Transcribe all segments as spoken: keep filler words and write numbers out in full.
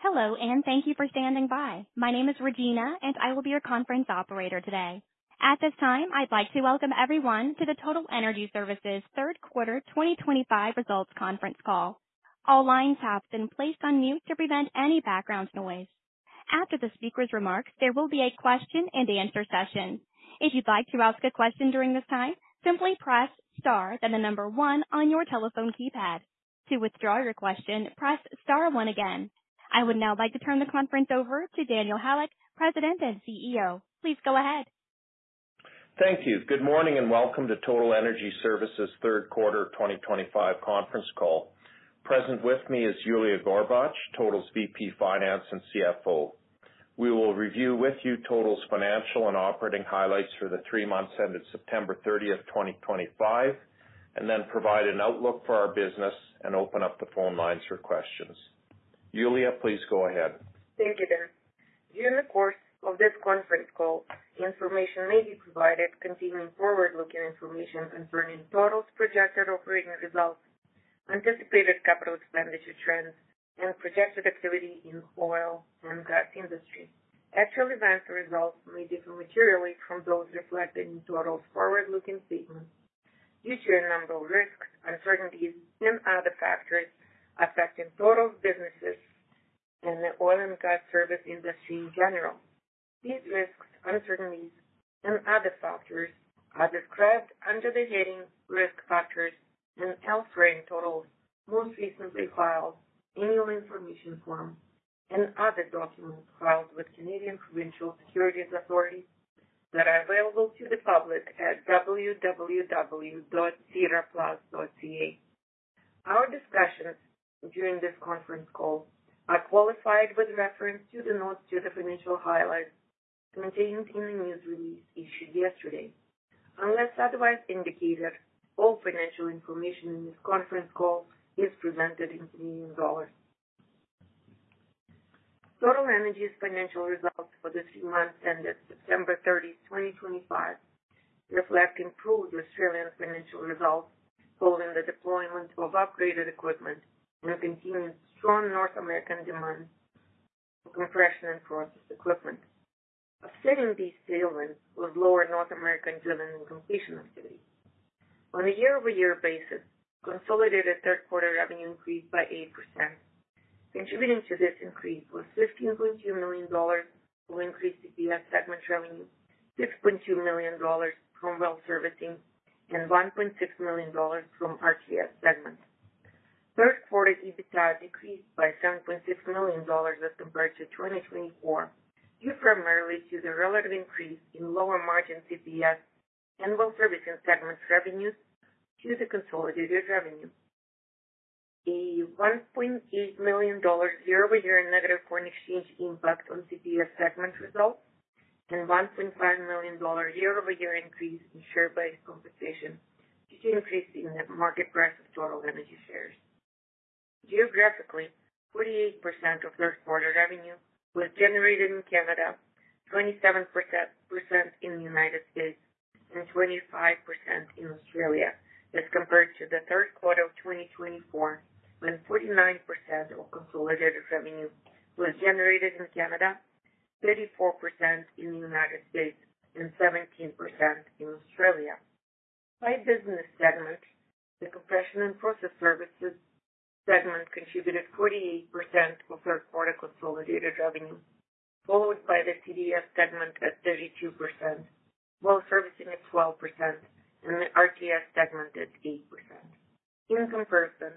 Hello, and thank you for standing by. My name is Regina, and I will be your conference operator today. At this time, I'd like to welcome everyone to the Total Energy Services third quarter twenty twenty-five results conference call. All lines have been placed on mute to prevent any background noise. After the speaker's remarks, there will be a question and answer session. If you'd like to ask a question during this time, simply press star, then the number one on your telephone keypad. To withdraw your question, press star one again. I would now like to turn the conference over to Daniel Halyk, President and C E O. Please go ahead. Thank you. Good morning and welcome to Total Energy Services third quarter twenty twenty-five conference call. Present with me is Yulia Gorbach, Total's V P Finance and C F O. We will review with you Total's financial and operating highlights for the three months ended September thirtieth, twenty twenty-five, and then provide an outlook for our business and open up the phone lines for questions. Yulia, please go ahead. Thank you, Dan. During the course of this conference call, information may be provided containing forward-looking information concerning Total's projected operating results, anticipated capital expenditure trends, and projected activity in oil and gas industry. Actual events or results may differ materially from those reflected in Total's forward-looking statements due to a number of risks, uncertainties, and other factors affecting Total's businesses and the oil and gas service industry in general. These risks, uncertainties, and other factors are described under the heading Risk Factors and elsewhere in Total's most recently filed Annual Information Form and other documents filed with Canadian Provincial Securities Authorities that are available to the public at w w w dot sedar plus dot c a. Our discussions during this conference call are qualified with reference to the notes to the financial highlights contained in the news release issued yesterday. Unless otherwise indicated, all financial information in this conference call is presented in Canadian dollars. Total Energy's financial results for the three months ended September thirtieth, twenty twenty-five reflect improved Australian financial results following the deployment of upgraded equipment and continued strong North American demand for compression and process equipment. Offsetting these tailwinds was lower North American drilling and completion activity. On a year-over-year basis, consolidated third quarter revenue increased by eight percent. Contributing to this increase was fifteen point two million dollars from increased C P S segment revenue, six point two million dollars from well servicing, and one point six million dollars from R T S segment. Third quarter EBITDA decreased by seven point six million dollars as compared to twenty twenty-four, due primarily to the relative increase in lower margin C P S and well servicing segment revenues to the consolidated revenue. A one point eight million dollars year-over-year negative foreign exchange impact on C P S segment results, and one point five million dollars year-over-year increase in share-based compensation due to increase in the market price of Total Energy shares. Geographically, forty-eight percent of third quarter revenue was generated in Canada, twenty-seven percent in the United States, and twenty-five percent in Australia, as compared to the third quarter of twenty twenty-four, when forty-nine percent of consolidated revenue was generated in Canada, thirty-four percent in the United States, and seventeen percent in Australia. By business segment, the compression and process services segment contributed forty-eight percent of third quarter consolidated revenue, followed by the C D S segment at thirty-two percent, while servicing at twelve percent, and the R T S segment at eight percent. In comparison,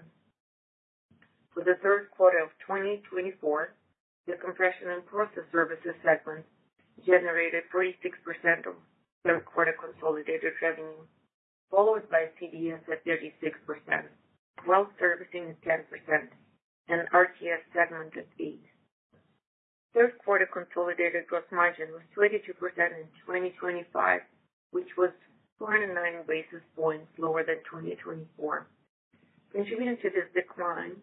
for the third quarter of twenty twenty-four, the compression and process services segment generated forty-six percent of third quarter consolidated revenue, followed by C D S at thirty-six percent. Well servicing at ten percent, and R T S segment at eight percent. Third quarter consolidated gross margin was twenty-two percent in twenty twenty-five, which was four hundred nine basis points lower than twenty twenty-four. Contributing to this decline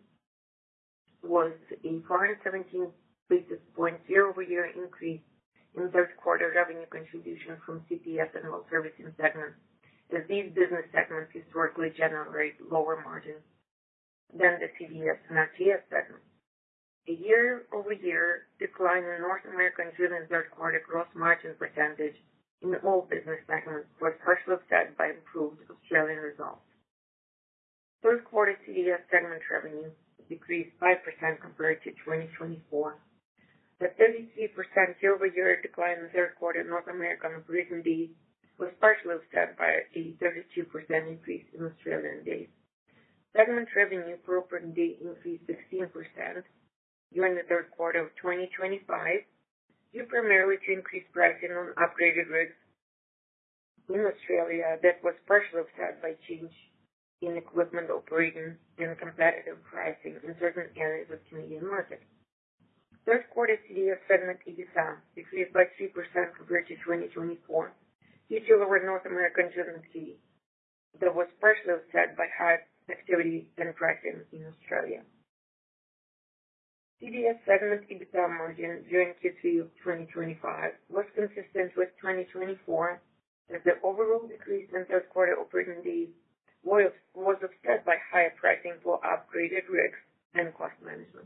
was a four hundred seventeen basis points year-over-year increase in third quarter revenue contribution from C P S and well servicing segments, as these business segments historically generate lower margins than the C D S and R T S segments. A year-over year-over-year decline in North American drilling third quarter gross margin percentage in all business segments was partially offset by improved Australian results. Third quarter C D S segment revenue decreased five percent compared to twenty twenty-four. The thirty-three percent year-over-year decline in third quarter North American operating days was partially offset by a thirty-two percent increase in Australian days. Segment revenue per operating day increased sixteen percent during the third quarter of twenty twenty-five, due primarily to increased pricing on upgraded rigs in Australia that was partially offset by change in equipment operating and competitive pricing in certain areas of Canadian market. Third quarter C D S segment EBITDA decreased by three percent compared to twenty twenty-four due to lower North American drilling activity that was partially offset by high activity and pricing in Australia. C D S segment EBITDA margin during Q three of twenty twenty-five was consistent with twenty twenty-four, as the overall decrease in third quarter operating days was, was offset by higher pricing for upgraded rigs and cost management.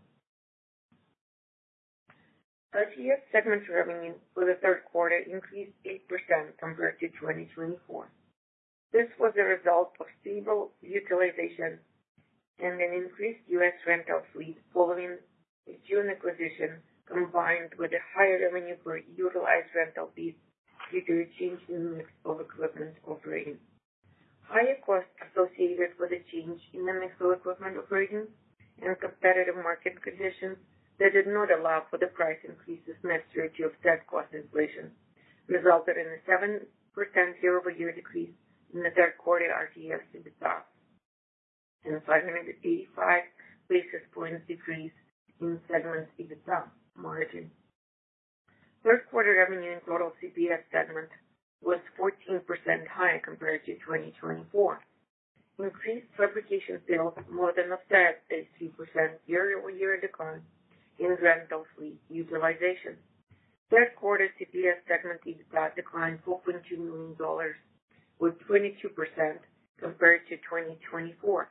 R T S segment revenue for the third quarter increased eight percent compared to twenty twenty-four. This was a result of stable utilization and an increased U S rental fleet following a June acquisition, combined with a higher revenue per utilized rental piece due to a change in mix of equipment operating. Higher costs associated with a change in the mix of equipment operating and competitive market conditions that did not allow for the price increases necessary to offset cost inflation resulted in a seven percent year-over-year decrease in the third quarter R T S EBITDA and five hundred eighty-five basis points decrease in segment EBITDA margin. Third quarter revenue in total C P S segment was fourteen percent higher compared to twenty twenty-four. Increased fabrication sales more than offset a three percent year-over-year decline in rental fleet utilization. Third quarter C P S segment EBITDA declined four point two million dollars, with twenty-two percent compared to twenty twenty-four.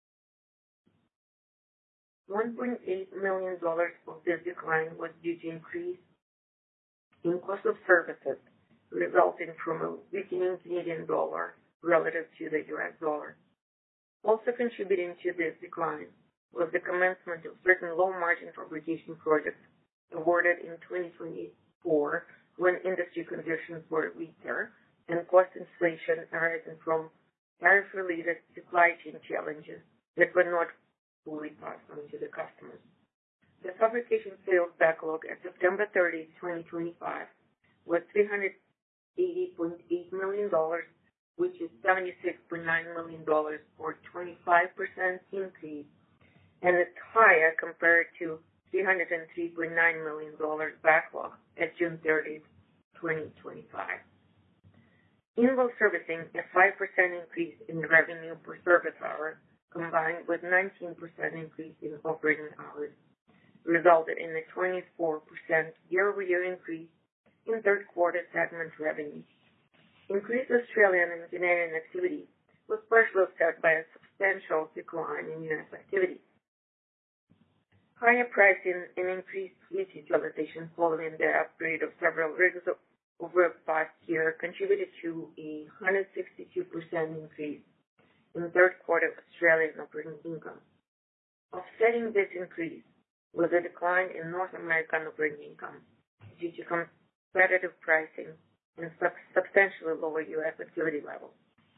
one point eight million dollars of this decline was due to increase in cost of services resulting from a weakening Canadian dollar relative to the U S dollar. Also contributing to this decline was the commencement of certain low-margin fabrication projects awarded in twenty twenty-four when industry conditions were weaker and cost inflation arising from tariff-related supply chain challenges that were not fully passed on to the customers. The fabrication sales backlog at September thirtieth, twenty twenty-five was three hundred eighty point eight million dollars, which is seventy-six point nine million dollars or twenty-five percent increase, and it's higher compared to three hundred three point nine million dollars backlog at June thirtieth, twenty twenty-five. In well servicing, a five percent increase in revenue per service hour combined with nineteen percent increase in operating hours resulted in a twenty-four percent year-over-year increase in third quarter segment revenue. Increased Australian and Canadian activity was partially offset by a substantial decline in U S activity. Higher pricing and increased fleet utilization following the upgrade of several rigs over the past year contributed to a one hundred sixty-two percent increase in third quarter Australian operating income. Offsetting this increase was a decline in North American operating income due to competitive pricing and sub- substantially lower U S activity levels.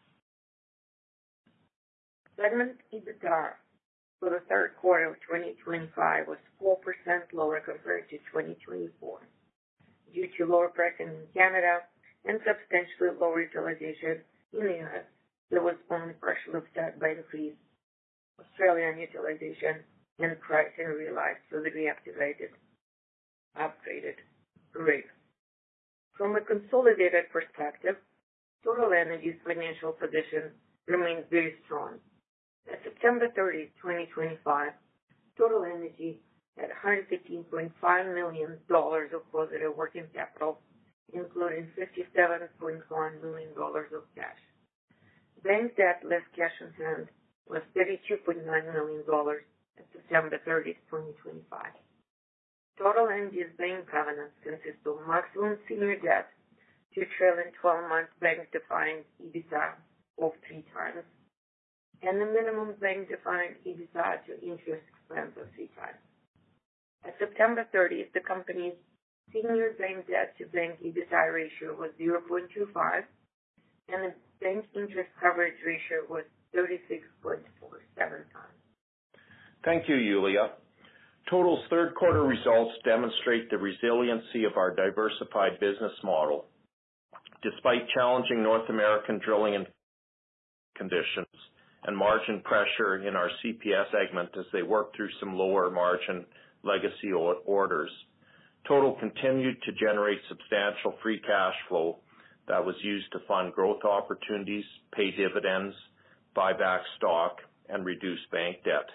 Segment EBITDA for the third quarter of twenty twenty-five was four percent lower compared to twenty twenty-four due to lower pricing in Canada and substantially lower utilization in the U S that was only partially offset by increased Australian utilization and pricing realized for the reactivated, upgraded rigs. From a consolidated perspective, Total Energy's financial position remains very strong. At September thirtieth, twenty twenty-five, Total Energy had one hundred fifteen point five million dollars of positive working capital, including fifty-seven point one million dollars of cash. Bank debt less cash on hand was thirty-two point nine million dollars at September thirtieth, twenty twenty-five. Total Energy's bank covenants consist of maximum senior debt to trailing twelve-month bank-defined EBITDA of three times and the minimum bank-defined EBITDA to interest expense of three times. At September thirtieth, the company's senior bank debt to bank EBITDA ratio was zero point two five and the bank interest coverage ratio was thirty-six point four seven times. Thank you, Yulia. Total's third quarter results demonstrate the resiliency of our diversified business model. Despite challenging North American drilling and conditions and margin pressure in our C P S segment as they work through some lower margin legacy orders, Total continued to generate substantial free cash flow that was used to fund growth opportunities, pay dividends, buy back stock, and reduce bank debt.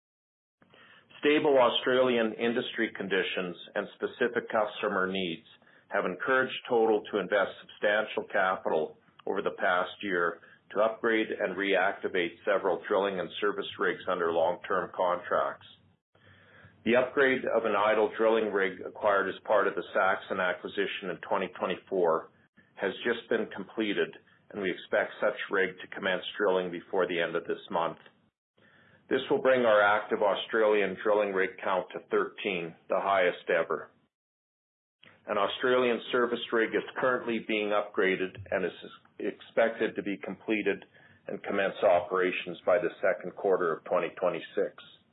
Stable Australian industry conditions and specific customer needs have encouraged Total to invest substantial capital over the past year to upgrade and reactivate several drilling and service rigs under long-term contracts. The upgrade of an idle drilling rig acquired as part of the Saxon acquisition in twenty twenty-four has just been completed, and we expect such rig to commence drilling before the end of this month. This will bring our active Australian drilling rig count to thirteen, the highest ever. An Australian service rig is currently being upgraded and is expected to be completed and commence operations by the second quarter of twenty twenty-six.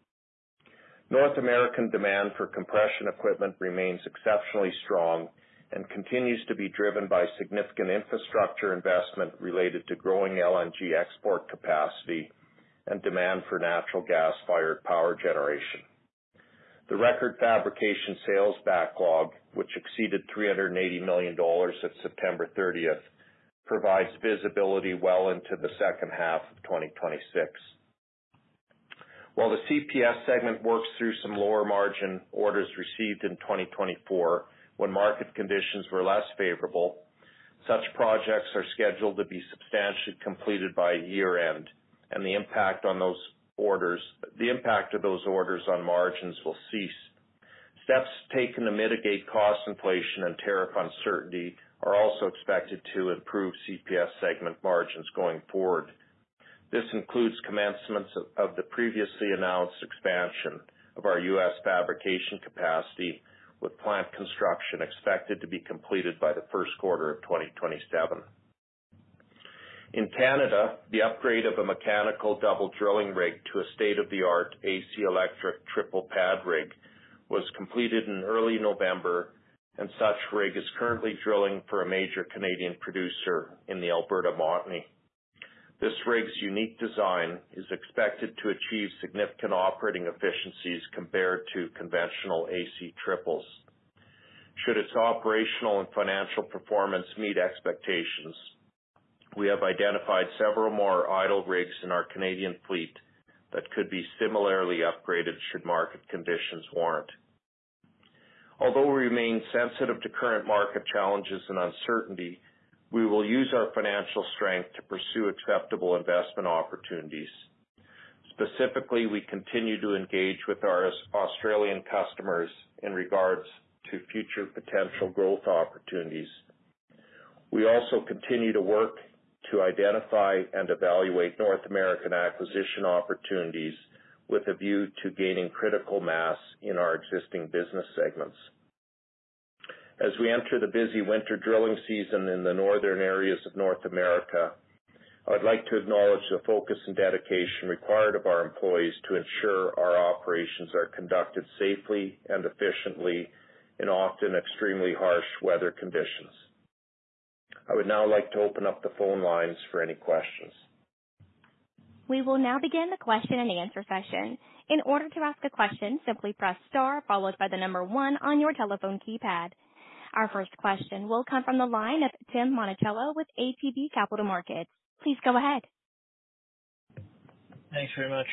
North American demand for compression equipment remains exceptionally strong and continues to be driven by significant infrastructure investment related to growing L N G export capacity and demand for natural gas-fired power generation. The record fabrication sales backlog, which exceeded three hundred eighty million dollars at September thirtieth, provides visibility well into the second half of twenty twenty-six. While the C P S segment works through some lower margin orders received in twenty twenty-four when market conditions were less favorable, such projects are scheduled to be substantially completed by year-end, and the impact on those orders, the impact of those orders on margins will cease. Steps taken to mitigate cost inflation and tariff uncertainty are also expected to improve C P S segment margins going forward. This includes commencements of, of the previously announced expansion of our U S fabrication capacity, with plant construction expected to be completed by the first quarter of twenty twenty-seven. In Canada, the upgrade of a mechanical double drilling rig to a state-of-the-art A C electric triple pad rig was completed in early November, and such rig is currently drilling for a major Canadian producer in the Alberta Montney. This rig's unique design is expected to achieve significant operating efficiencies compared to conventional A C triples. Should its operational and financial performance meet expectations, we have identified several more idle rigs in our Canadian fleet that could be similarly upgraded should market conditions warrant. Although we remain sensitive to current market challenges and uncertainty, we will use our financial strength to pursue acceptable investment opportunities. Specifically, we continue to engage with our Australian customers in regards to future potential growth opportunities. We also continue to work to identify and evaluate North American acquisition opportunities with a view to gaining critical mass in our existing business segments. As we enter the busy winter drilling season in the northern areas of North America, I would like to acknowledge the focus and dedication required of our employees to ensure our operations are conducted safely and efficiently in often extremely harsh weather conditions. I would now like to open up the phone lines for any questions. We will now begin the question and answer session. In order to ask a question, simply press star followed by the number one on your telephone keypad. Our first question will come from the line of Tim Monachello with A T B Capital Markets. Please go ahead. Thanks very much.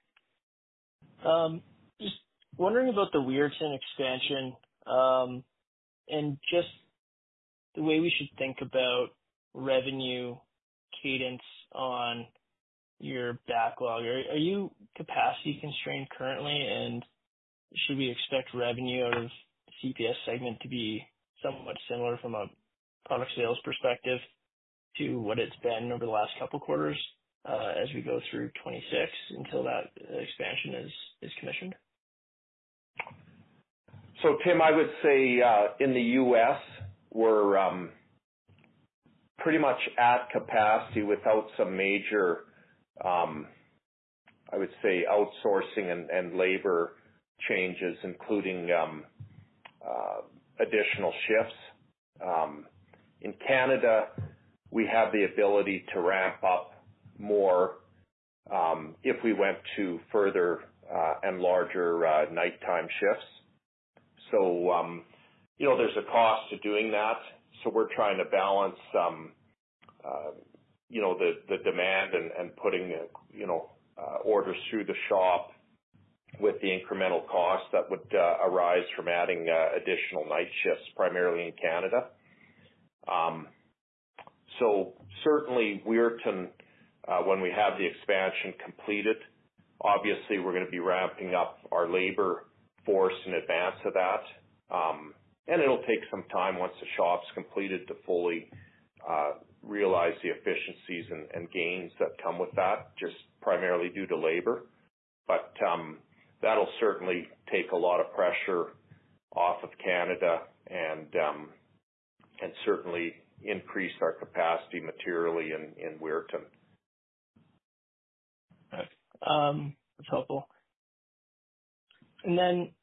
Um, just wondering about the Weirton expansion um, and just the way we should think about revenue cadence on your backlog. Are, are you capacity constrained currently? And should we expect revenue out of C P S segment to be somewhat similar from a product sales perspective to what it's been over the last couple quarters uh, as we go through twenty-six until that expansion is, is commissioned? So, Tim, I would say uh, in the U S, we're um, pretty much at capacity without some major, um, I would say, outsourcing and, and labor changes, including um, uh, additional shifts. Um, in Canada, we have the ability to ramp up more um, if we went to further uh, and larger uh, nighttime shifts. So, um, you know, there's a cost to doing that. So we're trying to balance, um, uh, you know, the, the demand and, and putting, uh, you know, uh, orders through the shop with the incremental costs that would uh, arise from adding uh, additional night shifts, primarily in Canada. Um, so certainly Weirton, uh, when we have the expansion completed, obviously we're going to be ramping up our labor force in advance of that. Um, and it'll take some time once the shop's completed to fully uh, realize the efficiencies and, and gains that come with that, just primarily due to labor. But um, that'll certainly take a lot of pressure off of Canada and um, and certainly increase our capacity materially in, in Weirton. Okay. Um, that's helpful. And then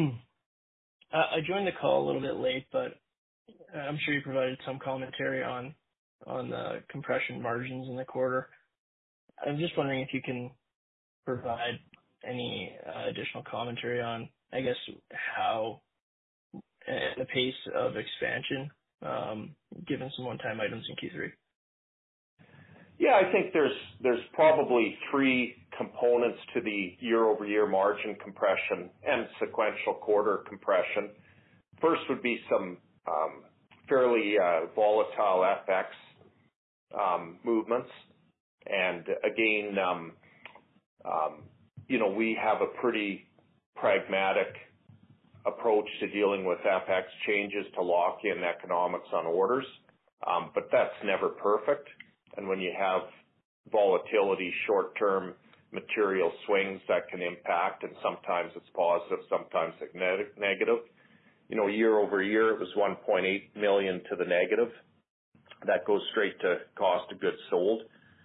I joined the call a little bit late, but I'm sure you provided some commentary on on the compression margins in the quarter. I'm just wondering if you can provide any uh, additional commentary on, I guess, how uh, the pace of expansion, um, given some one-time items in Q three. Yeah, I think there's there's probably three components to the year-over-year margin compression and sequential quarter compression. First would be some um, fairly uh, volatile F X um, movements, and again, um, um, you know, we have a pretty pragmatic approach to dealing with F X changes to lock in economics on orders, um, but that's never perfect. And when you have volatility, short-term material swings that can impact, and sometimes it's positive, sometimes it's negative. You know, year over year, it was one point eight million dollars to the negative. That goes straight to cost of goods sold.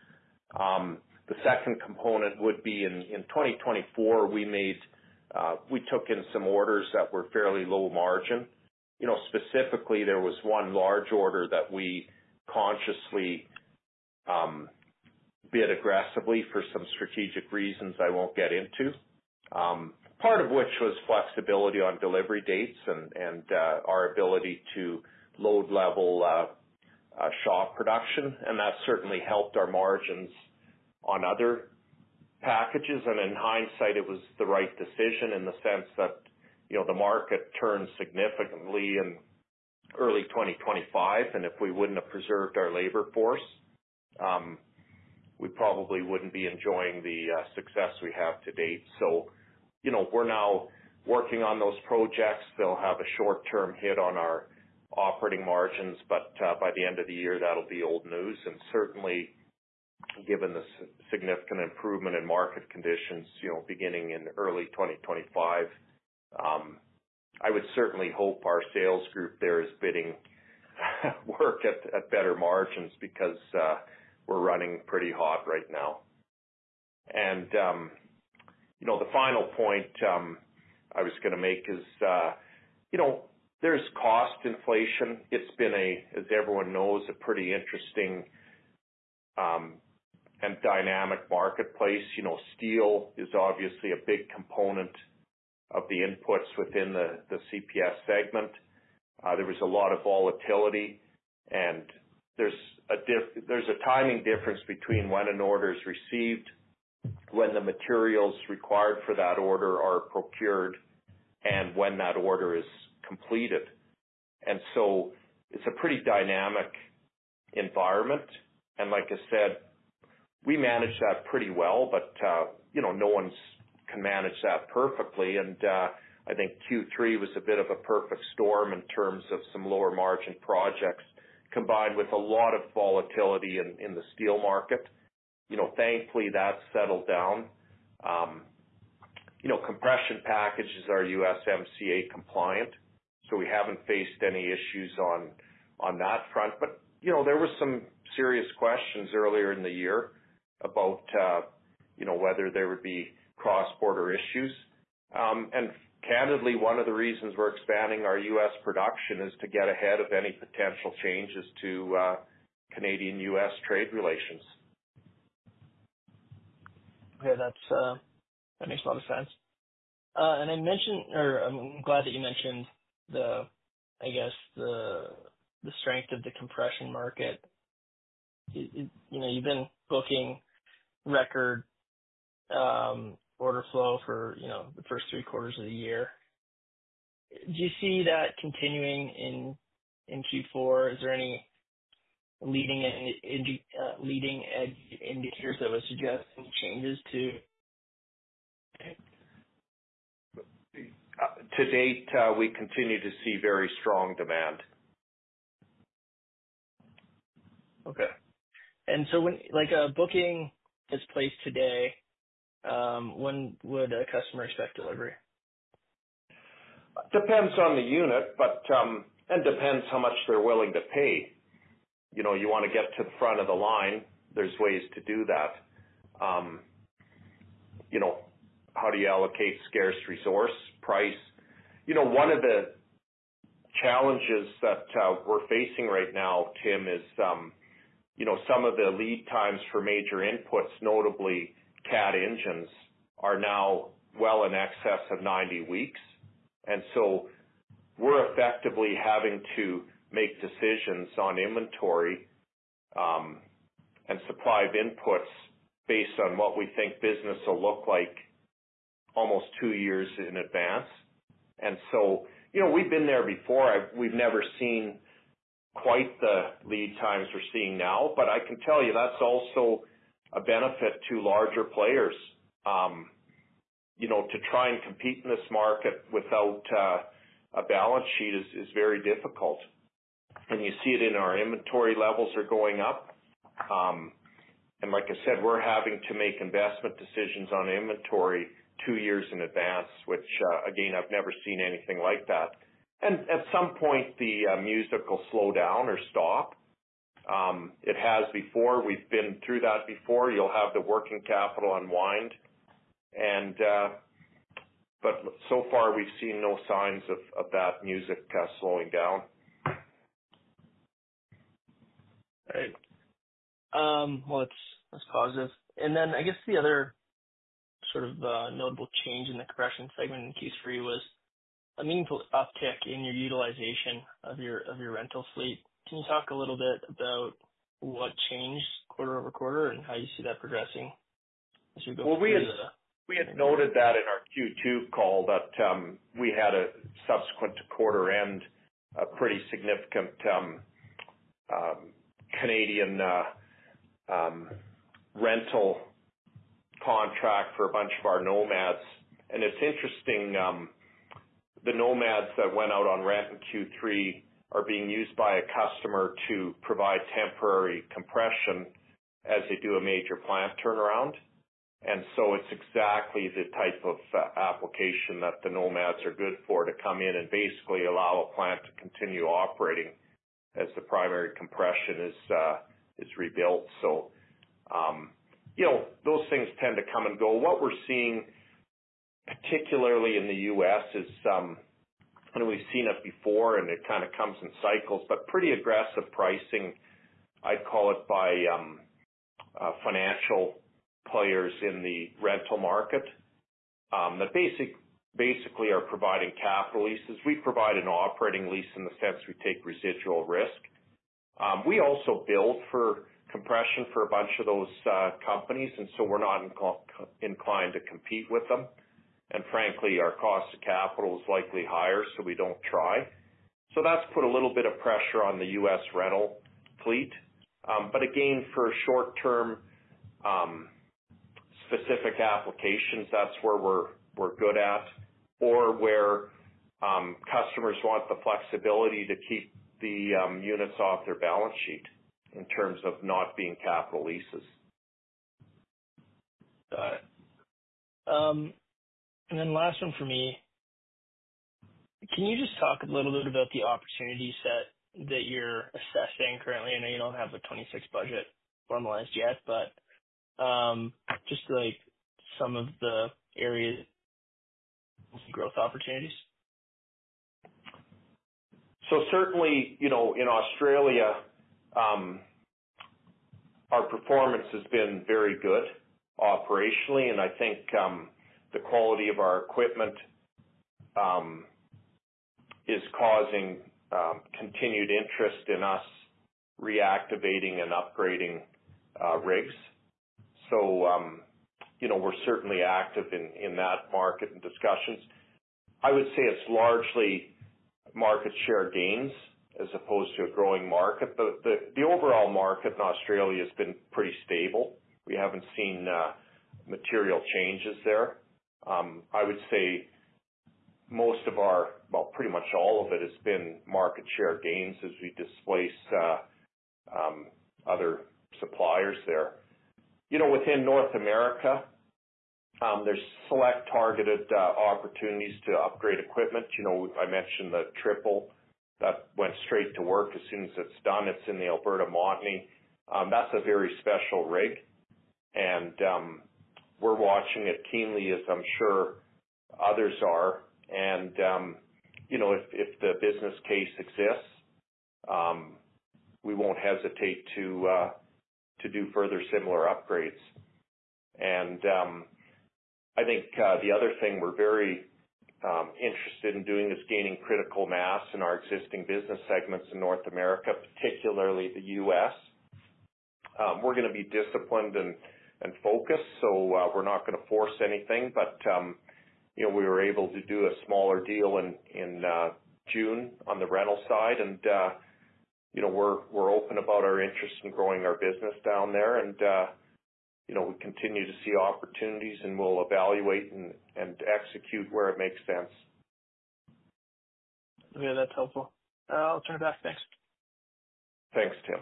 Um, the second component would be in, in twenty twenty-four, we made, uh, we took in some orders that were fairly low margin. You know, specifically, there was one large order that we consciously Um, bid aggressively for some strategic reasons I won't get into, um, part of which was flexibility on delivery dates and, and uh, our ability to load level uh, uh, shop production, and that certainly helped our margins on other packages. And in hindsight, it was the right decision in the sense that, you know, the market turned significantly in early twenty twenty-five, and if we wouldn't have preserved our labor force, Um, we probably wouldn't be enjoying the uh, success we have to date. So, you know, we're now working on those projects. They'll have a short-term hit on our operating margins, but uh, by the end of the year, that'll be old news. And certainly, given the significant improvement in market conditions, you know, beginning in early twenty twenty-five, um, I would certainly hope our sales group there is bidding work at, at better margins, because uh, we're running pretty hot right now. And, um, you know, the final point um, I was going to make is, uh, you know, there's cost inflation. It's been a, as everyone knows, a pretty interesting um, and dynamic marketplace. You know, steel is obviously a big component of the inputs within the, the C P S segment. Uh, there was a lot of volatility, and there's a diff- there's a timing difference between when an order is received, when the materials required for that order are procured, and when that order is completed. And so it's a pretty dynamic environment. And like I said, we manage that pretty well, but, uh, you know, no one's can manage that perfectly. And uh, I think Q three was a bit of a perfect storm in terms of some lower margin projects combined with a lot of volatility in, in the steel market. You know, thankfully that's settled down. Um, you know, compression packages are U S M C A compliant, so we haven't faced any issues on, on that front. But, you know, there was some serious questions earlier in the year about, uh, you know, whether there would be cross-border issues. Um, and candidly, one of the reasons we're expanding our U S production is to get ahead of any potential changes to uh, Canadian U S trade relations. Okay, that's uh, that makes a lot of sense. Uh, and I mentioned, or I'm glad that you mentioned the, I guess the the strength of the compression market. It, it, you know, you've been booking record um, order flow for, you know, the first three quarters of the year. Do you see that continuing in in Q four? Is there any leading in, uh, leading edge indicators that would suggest any changes to? Uh, to date, uh, we continue to see very strong demand. Okay. And so when, like, a booking is placed today, um, when would a customer expect delivery? Depends on the unit, but um, and depends how much they're willing to pay. You know, you want to get to the front of the line. There's ways to do that. Um, you know, how do you allocate scarce resource, price? You know, one of the challenges that uh, we're facing right now, Tim, is, um, you know, some of the lead times for major inputs, notably C A T engines, are now well in excess of ninety weeks. And so we're effectively having to make decisions on inventory um, and supply of inputs based on what we think business will look like almost two years in advance. And so, you know, we've been there before. I've, we've never seen quite the lead times we're seeing now, but I can tell you that's also a benefit to larger players. Um, you know, to try and compete in this market without uh, a balance sheet is, is very difficult. And you see it in our inventory levels are going up. Um, and like I said, we're having to make investment decisions on inventory two years in advance, which, uh, again, I've never seen anything like that. And at some point, the uh, music will slow down or stop. Um, it has before. We've been through that before. You'll have the working capital unwind. And, uh, but so far we've seen no signs of, of that music uh, slowing down. Right. Um, well, it's, that's positive. And then I guess the other sort of uh, notable change in the compression segment in Q three was a meaningful uptick in your utilization of your of your rental fleet. Can you talk a little bit about what changed quarter over quarter and how you see that progressing as we go well, through we had, the we had noted that in our Q two call that um, we had a subsequent to quarter end a pretty significant um, um, Canadian uh, um, rental contract for a bunch of our Nomads. And it's interesting, um, the Nomads that went out on rent in Q three are being used by a customer to provide temporary compression as they do a major plant turnaround. And so it's exactly the type of uh, application that the Nomads are good for, to come in and basically allow a plant to continue operating as the primary compression is uh, is rebuilt. So, um, you know, those things tend to come and go. What we're seeing, particularly in the U S, is, um, and we've seen it before, and it kind of comes in cycles, but pretty aggressive pricing, I'd call it, by um, uh, financial players in the rental market um, that basic, basically are providing capital leases. We provide an operating lease in the sense we take residual risk. Um, we also build for compression for a bunch of those uh, companies, and so we're not inc- inclined to compete with them. And frankly, our cost of capital is likely higher, so we don't try. So that's put a little bit of pressure on the U S rental fleet. Um, but again, for short-term um, specific applications, that's where we're we're good at. or where um, customers want the flexibility to keep the um, units off their balance sheet in terms of not being capital leases. Got it. Um, and then last one for me. Can you just talk a little bit about the opportunity set that you're assessing currently? I know you don't have a twenty-six budget formalized yet, but um, just like some of the areas of growth opportunities. So certainly, you know, in Australia, um, our performance has been very good operationally, and I think um, the quality of our equipment um, is causing um, continued interest in us reactivating and upgrading uh, rigs. So, um, you know, we're certainly active in, in that market and discussions. I would say it's largely market share gains as opposed to a growing market. The, the, the overall market in Australia has been pretty stable. We haven't seen uh, material changes there. Um, I would say most of our, well, pretty much all of it has been market share gains as we displace uh, um, other suppliers there. You know, within North America, um, there's select targeted uh, opportunities to upgrade equipment. You know, I mentioned the triple that went straight to work as soon as it's done. It's in the Alberta Montney. Um, that's a very special rig, and um, we're watching it keenly, as I'm sure others are. And, um, you know, if, if the business case exists, um, we won't hesitate to uh, to do further similar upgrades. And um, I think uh, the other thing we're very um, interested in doing is gaining critical mass in our existing business segments in North America, particularly the U S. Um, we're going to be disciplined and, and focused, so uh, we're not going to force anything, but um, you know, we were able to do a smaller deal in, in uh, June on the rental side, and, uh, you know, we're, we're open about our interest in growing our business down there, and, uh, you know, we continue to see opportunities, and we'll evaluate and, and execute where it makes sense. Yeah, that's helpful. Uh, I'll turn it back. Thanks. Thanks, Tim.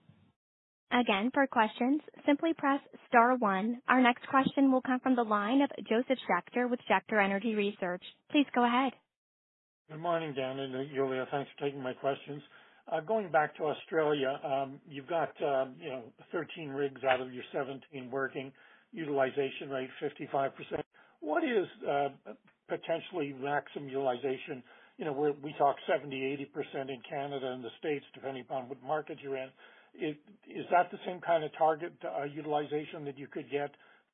Again, for questions, simply press star one. Our next question will come from the line of Joseph Schachter with Schachter Energy Research. Please go ahead. Good morning, Dan and Yulia. Thanks for taking my questions. Uh, going back to Australia, um, you've got um, you know thirteen rigs out of your seventeen working, utilization rate fifty-five percent. What is uh, potentially maximum utilization? You know, we're, we talk seventy, eighty percent in Canada and the States, depending upon what market you're in. Is, is that the same kind of target uh, utilization that you could get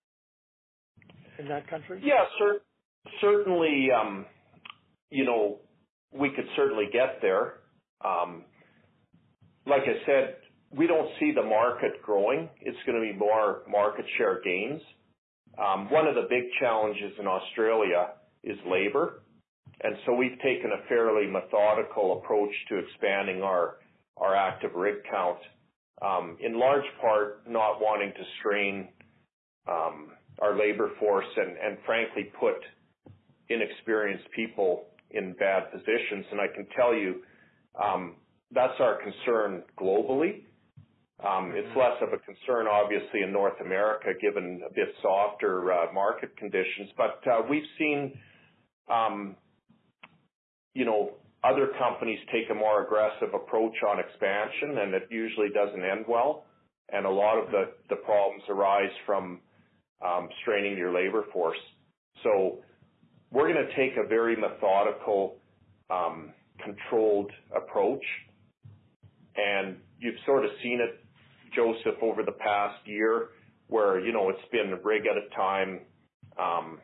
in that country? Yeah, cer- certainly, um, you know, we could certainly get there. Um, like I said, we don't see the market growing. It's going to be more market share gains. Um, one of the big challenges in Australia is labor. And so we've taken a fairly methodical approach to expanding our, our active rig count. Um, in large part, not wanting to strain um, our labor force and, and frankly put inexperienced people in bad positions. And I can tell you um, that's our concern globally. Um, it's less of a concern, obviously, in North America, given a bit softer uh, market conditions. But uh, we've seen, um, you know, other companies take a more aggressive approach on expansion, and it usually doesn't end well. And a lot of the, the problems arise from um, straining your labor force. So we're going to take a very methodical, um, controlled approach. And you've sort of seen it, Joseph, over the past year where, you know, it's been a rig at a time. Um,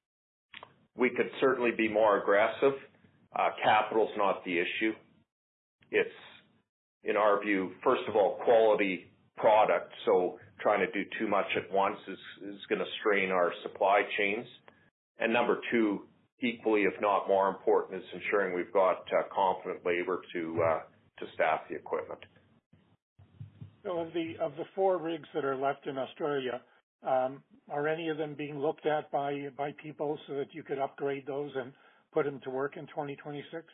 we could certainly be more aggressive. Uh, capital's not the issue. It's, in our view, first of all, quality product. So trying to do too much at once is, is going to strain our supply chains. And number two, equally, if not more important, is ensuring we've got uh, competent labor to uh, to staff the equipment. So of the of the four rigs that are left in Australia, Um, are any of them being looked at by by people so that you could upgrade those and put them to work in twenty twenty-six?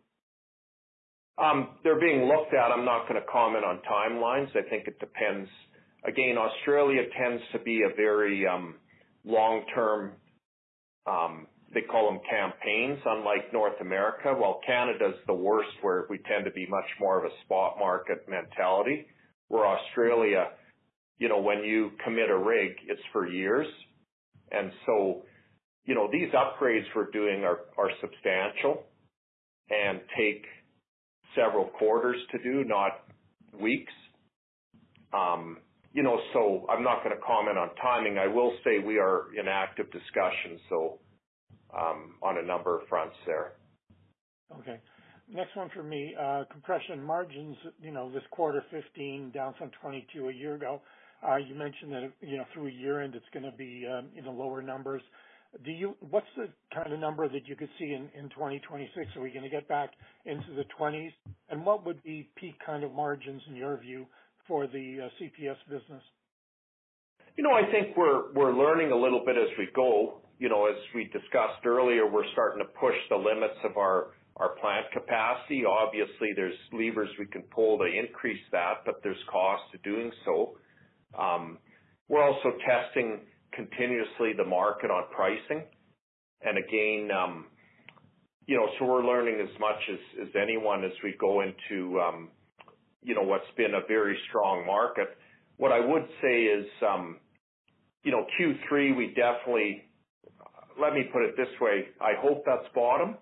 Um, they're being looked at. I'm not going to comment on timelines. I think it depends. Again, Australia tends to be a very um, long-term, um, they call them campaigns, unlike North America. While Canada's the worst, where we tend to be much more of a spot market mentality, where Australia, you know, when you commit a rig, it's for years. And so, you know, these upgrades we're doing are, are substantial and take several quarters to do, not weeks. Um, you know, so I'm not going to comment on timing. I will say we are in active discussions, so um, on a number of fronts there. Okay. Next one for me, uh, compression margins, you know, this quarter fifteen, down from twenty-two a year ago. Uh, you mentioned that, you know, through year end it's going to be, um, you know, lower numbers. Do you, what's the kind of number that you could see in, in twenty twenty-six? Are we going to get back into the twenties? And what would be peak kind of margins in your view for the uh, C P S business? You know, I think we're, we're learning a little bit as we go. You know, as we discussed earlier, we're starting to push the limits of our, our plant capacity. Obviously, there's levers we can pull to increase that, but there's cost to doing so. Um, we're also testing continuously the market on pricing. And again, um, you know, so we're learning as much as, as anyone as we go into, um, you know, what's been a very strong market. What I would say is, um, you know, Q three, we definitely, let me put it this way, I hope that's bottom.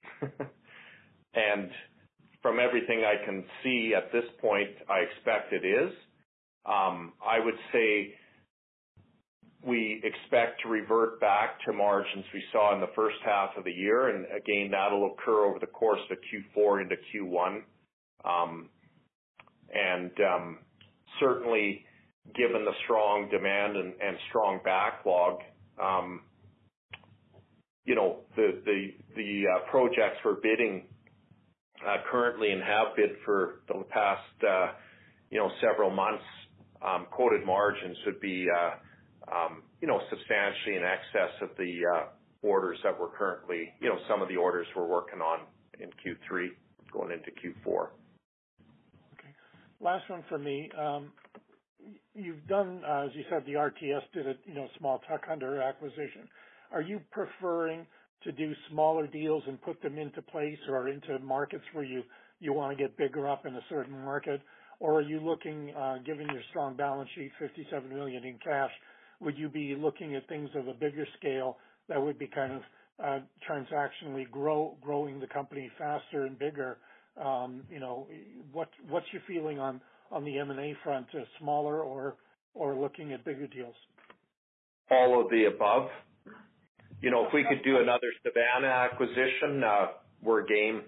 And from everything I can see at this point, I expect it is. Um, I would say we expect to revert back to margins we saw in the first half of the year, and again, that'll occur over the course of Q four into Q one. Um, and um, certainly, given the strong demand and, and strong backlog, um, you know, the the the uh, projects we're bidding uh, currently and have bid for the past, uh, you know, several months, um, quoted margins would be, uh, um, you know, substantially in excess of the uh, orders that we're currently, you know, some of the orders we're working on in Q three going into Q four. Okay. Last one for me. Um, you've done, uh, as you said, the R T S did a, you know, small tuck under acquisition. Are you preferring to do smaller deals and put them into place or into markets where you, you want to get bigger up in a certain market? Or are you looking, uh, given your strong balance sheet, fifty-seven million dollars in cash, would you be looking at things of a bigger scale that would be kind of uh, transactionally grow, growing the company faster and bigger? Um, you know, what, what's your feeling on, on the M and A front, uh, smaller or, or looking at bigger deals? All of the above. You know, if we could do another Savannah acquisition, uh, we're game.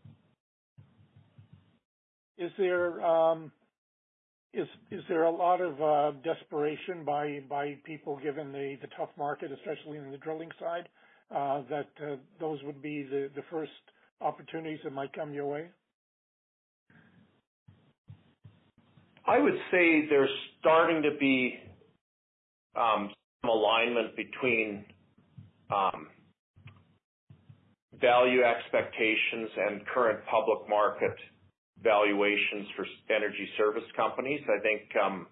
Is there um, is is there a lot of uh, desperation by by people given the, the tough market, especially in the drilling side, uh, that uh, those would be the, the first opportunities that might come your way? I would say there's starting to be um, some alignment between um, value expectations and current public market valuations for energy service companies. I think um,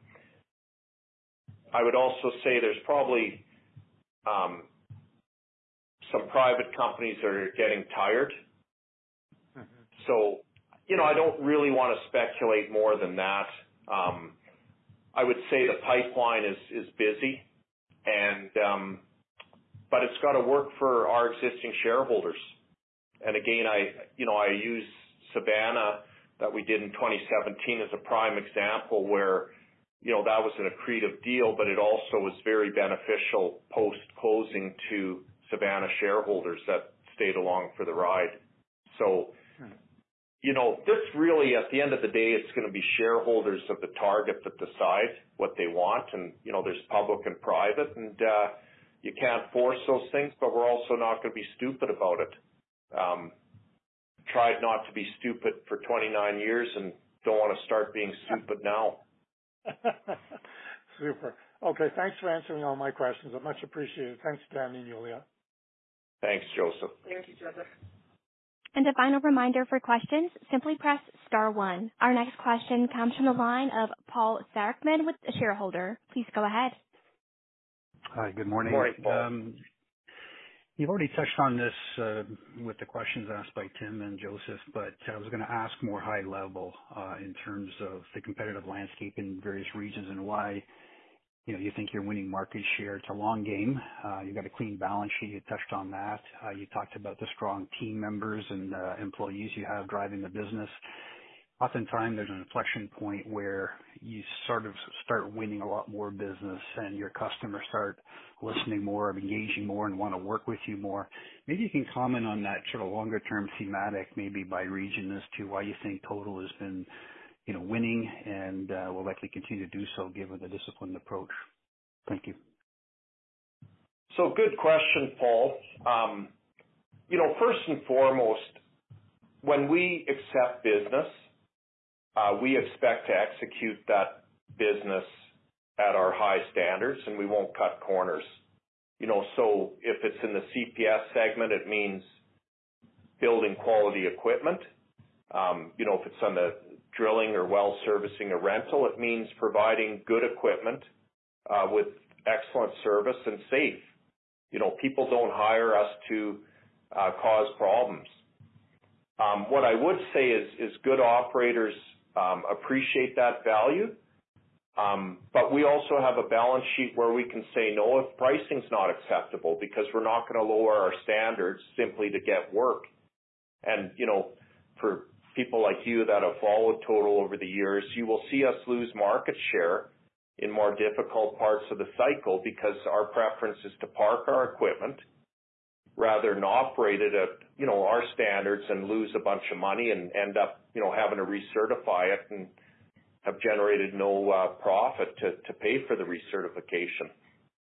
I would also say there's probably um, some private companies that are getting tired. Mm-hmm. So, you know, I don't really want to speculate more than that. Um, I would say the pipeline is, is busy, and um, but it's got to work for our existing shareholders. And again, I, you know, I use Savannah that we did in twenty seventeen as a prime example where, you know, that was an accretive deal, but it also was very beneficial post-closing to Savannah shareholders that stayed along for the ride. So, you know, this really, at the end of the day, it's going to be shareholders of the target that decide what they want. And, you know, there's public and private, and uh, you can't force those things, but we're also not going to be stupid about it. Um, tried not to be stupid for twenty-nine years and don't want to start being stupid now. Super. Okay, thanks for answering all my questions. I much appreciate it. Thanks, Dan and Yulia. Thanks, Joseph. Thank you, Joseph. And a final reminder for questions, simply press star one. Our next question comes from the line of Paul Sarkman with a shareholder. Please go ahead. Hi, good morning. Good morning, Paul. Um, you've already touched on this uh, with the questions asked by Tim and Joseph, but I was going to ask more high level uh, in terms of the competitive landscape in various regions and why you know, you think you're winning market share. It's a long game. Uh, you've got a clean balance sheet. You touched on that. Uh, you talked about the strong team members and uh, employees you have driving the business. Oftentimes there's an inflection point where you sort of start winning a lot more business and your customers start listening more, engaging more, and want to work with you more. Maybe you can comment on that sort of longer term thematic, maybe by region, as to why you think Total has been you know, winning and uh, will likely continue to do so given the disciplined approach. Thank you. So good question, Paul. Um, you know, first and foremost, when we accept business, uh, we expect to execute that business at our high standards, and we won't cut corners. You know, so if it's in the C P S segment, it means building quality equipment. Um, you know, if it's on the drilling or well servicing or rental, it means providing good equipment uh, with excellent service and safe. You know, people don't hire us to uh, cause problems. Um, what I would say is, is good operators um, appreciate that value, um, but we also have a balance sheet where we can say no if pricing's not acceptable, because we're not going to lower our standards simply to get work. And, you know, for people like you that have followed Total over the years, you will see us lose market share in more difficult parts of the cycle because our preference is to park our equipment rather than operate it at, you know, our standards and lose a bunch of money and end up, you know, having to recertify it and have generated no uh, profit to, to pay for the recertification.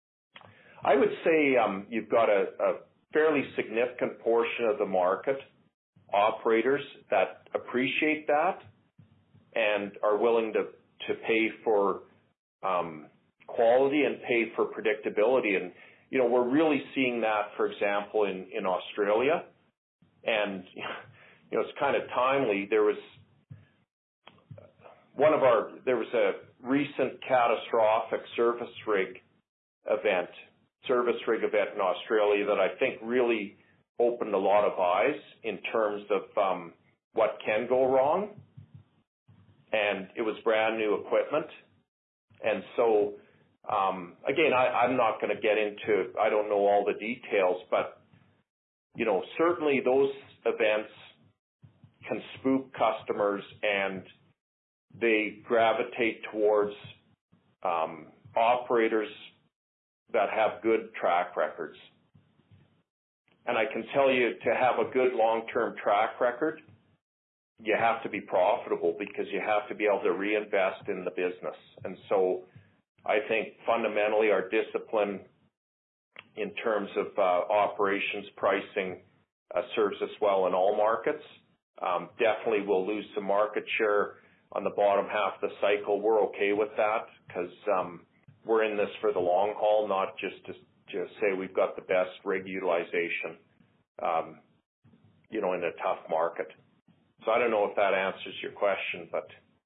I would say um, you've got a, a fairly significant portion of the market operators that appreciate that and are willing to, to pay for um, quality and pay for predictability. And, you know, we're really seeing that, for example, in, in Australia. And, you know, it's kind of timely. There was one of our, there was a recent catastrophic service rig event, service rig event in Australia that I think really opened a lot of eyes in terms of um, what can go wrong. And it was brand new equipment. And so, um, again, I, I'm not going to get into, I don't know all the details, but, you know, certainly those events can spook customers and they gravitate towards um, operators that have good track records. And I can tell you, to have a good long-term track record, you have to be profitable because you have to be able to reinvest in the business. And so I think fundamentally our discipline in terms of uh, operations pricing uh, serves us well in all markets. Um, definitely we'll lose some market share on the bottom half of the cycle. We're okay with that because um, we're in this for the long haul, not just to to say we've got the best rig utilization, um, you know, in a tough market. So I don't know if that answers your question, but.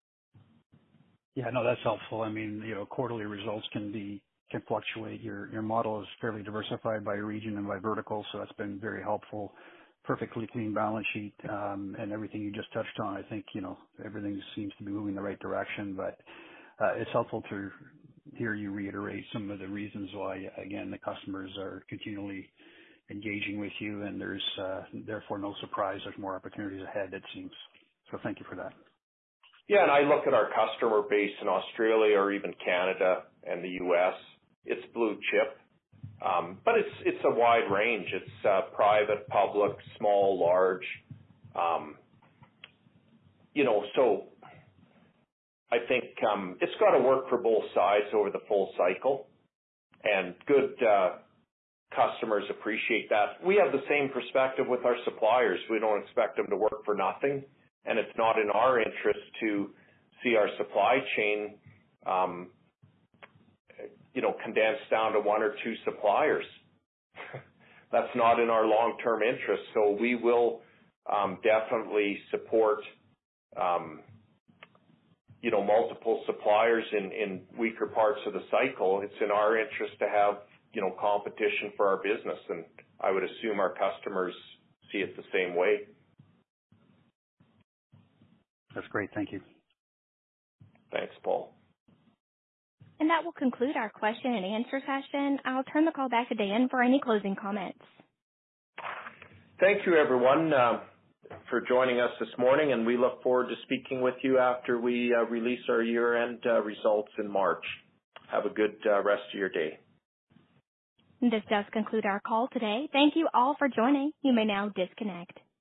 Yeah, no, that's helpful. I mean, you know, quarterly results can be, can fluctuate. Your, your model is fairly diversified by region and by vertical, so that's been very helpful. Perfectly clean balance sheet, um, and everything you just touched on. I think, you know, everything seems to be moving in the right direction, but uh, it's helpful to hear you reiterate some of the reasons why, again, the customers are continually engaging with you, and there's uh, therefore no surprise there's more opportunities ahead, it seems. So thank you for that. Yeah, and I look at our customer base in Australia or even Canada and the U S. It's blue chip, um, but it's it's a wide range. It's uh, private, public, small, large. Um, you know, so I think um, it's got to work for both sides over the full cycle, and good uh, customers appreciate that. We have the same perspective with our suppliers. We don't expect them to work for nothing, and it's not in our interest to see our supply chain um, you know, condensed down to one or two suppliers. That's not in our long-term interest. So we will um, definitely support, um, you know, multiple suppliers in, in weaker parts of the cycle. It's in our interest to have, you know, competition for our business, and I would assume our customers see it the same way. That's great. Thank you. Thanks, Paul. And that will conclude our question and answer session. I'll turn the call back to Dan for any closing comments. Thank you, everyone, uh, for joining us this morning, and we look forward to speaking with you after we uh, release our year-end uh, results in March. Have a good uh, rest of your day. This does conclude our call today. Thank you all for joining. You may now disconnect.